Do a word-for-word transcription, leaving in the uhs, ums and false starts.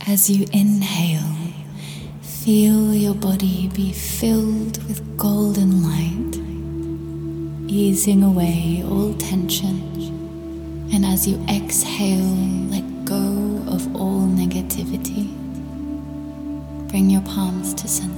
As you inhale, feel your body be filled with golden light, easing away all tension. And as you exhale, let go of all negativity. Bring your palms to center.